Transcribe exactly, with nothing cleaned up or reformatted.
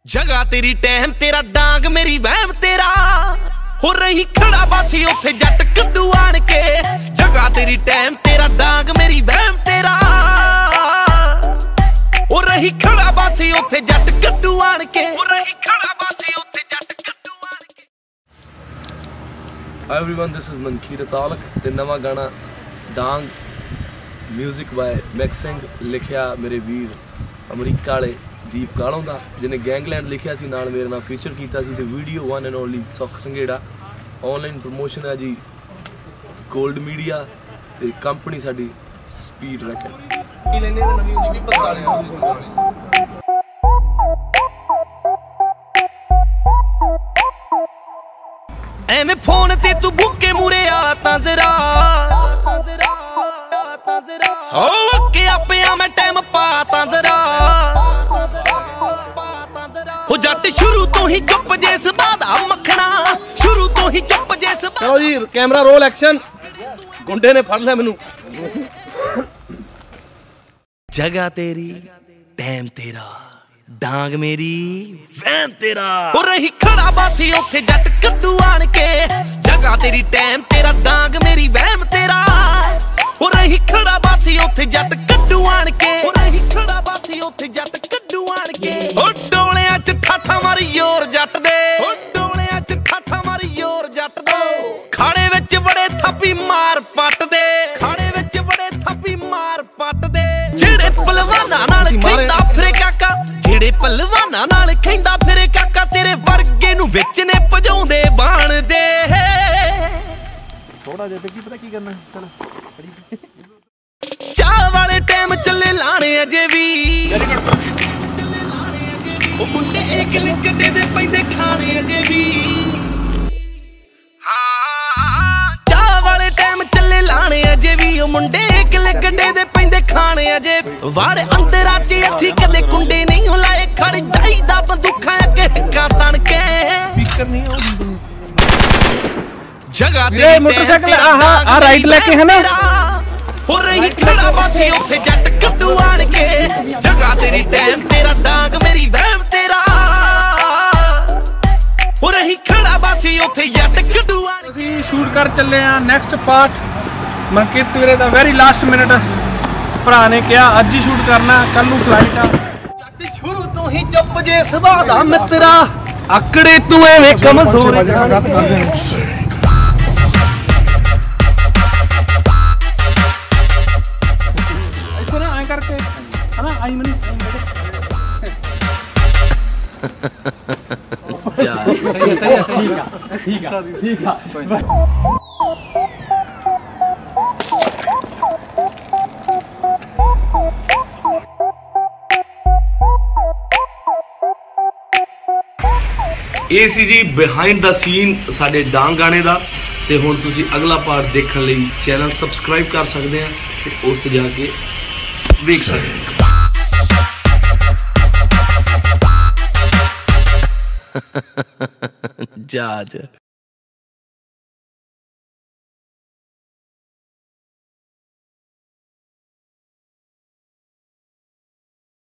जगह तेरी टहम तेरा डांग मेरी वहम तेरा हो रही खड़ा बासी उथे जट कद्दू आन के। जगह तेरी टहम तेरा डांग मेरी वहम तेरा हो रही खड़ा बासी उथे जट कद्दू आन के। हो रही खड़ा बासी उथे जट कद्दू आन के। Hi everyone, this is Mankeer Talak ਤੇ ਨਵਾਂ ਗਾਣਾ ਡਾਂਗ म्यूजिक बाय मैक्सिंग लिखिया मेरे वीर अमरीका वाले दीप कालों का जिन्हें गैंगलैंड लिखिया सी नाल मेरे नाल फीचर किया सी ते वीडियो वन एंड ओनली सुख संघेड़ा ऑनलाइन प्रमोशन है जी गोल्ड मीडिया ते कंपनी साडी स्पीड रैकेट लेने ते नवी होंदी भी पैंतालीस सौ दी सुनवाली एवें फोन ते तू भूखे मूरे आ ता जरा हो के आपिया मैं टाइम पाता जरा हो जट शुरू तो ही चुप जे सबादा मखना शुरू तो ही चुप जे सबादा। चलो जी कैमरा रोल एक्शन गुंडे ने फड़ लिया मैनू। जगह तेरी टाइम तेरा डांग मेरी वहम तेरा हो रही खड़ा बासी उथे जट कद्दू आन के। जगह तेरी टाइम तेरा डांग मेरी वहम तेरा हो रही खड़ा बासी उथे जट कद्दू आन के। हो रही खड़ा बासी उथे जट कद्दू आन के। हो डोलियां च ठाठा मारी योर जट दे हो डोलियां च ठाठा मारी योर जट दे खाने विच बड़े थप्पी मार पट दे खाने विच बड़े थप्पी मार पट दे। जेड़े पहलवानां नाल खेंदा फिरे काका जेड़े पहलवानां नाल खेंदा फिरे काका तेरे वर्गे नूं विच ने भजाउंदे बाण दे। थोड़ा जिहा की पता की करना चल चाह वाले टाइम चले लाने अजे भी ओ मुंडे एक लिकटे दे पैंदे खाने अजे भी हां चाह वाले टाइम चले लाने अजे भी ओ मुंडे एक लिकटे दे पैंदे खाने अजे वाड़े अंदरां च असी कदे कुंडे नहीं हुलाए खड़ जाईदा बंदूखां अगे हिक्का तन के स्पीकर नहीं हो जगह ते मोटरसाइकिल आहा आ राइट लेके है ना हो रही खड़ा बासी उथे जट कद्दू आन के। जगह तेरी टाइम तेरा डांग मेरी वहम तेरा हो रही खड़ा बासी उथे जट कद्दू आन के। ਅਸੀਂ ਸ਼ੂਟ ਕਰ ਚੱਲੇ ਆ ਨੈਕਸਟ ਪਾਰਟ ਮਨਕੀਰਤ ਵੀਰੇ ਦਾ ਵੈਰੀ ਲਾਸਟ ਮਿੰਟ ਭਰਾ ਨੇ ਕਿਹਾ ਅੱਜ ਹੀ ਸ਼ੂਟ ਕਰਨਾ ਕੱਲ ਨੂੰ ਫਲਾਈਟ ਆ। ਜੱਟ ਸ਼ੁਰੂ ਤੋਂ ਹੀ ਚੁੱਪ ਜੇ ਸੁਭਾਅ ਦਾ ਮਿੱਤਰਾ ਆਕੜੇ ਤੂੰ ਐਵੇਂ ਕਮਜ਼ੋਰ करके है ना आई मनी जा सही है सही है ठीक है ठीक है ठीक है। ਇਹ ਸੀ ਜੀ ਬਿਹਾਈਂਡ ਦਾ ਸੀਨ ਸਾਡੇ ਡਾਂਗ ਗਾਣੇ ਦਾ ਤੇ ਹੁਣ ਤੁਸੀਂ ਅਗਲਾ ਪਾਰਟ ਦੇਖਣ ਲਈ ਚੈਨਲ ਸਬਸਕ੍ਰਾਈਬ ਕਰ ਸਕਦੇ ਆ ਤੇ ਉਸ ਤੇ ਜਾ ਕੇ देख सकते। जा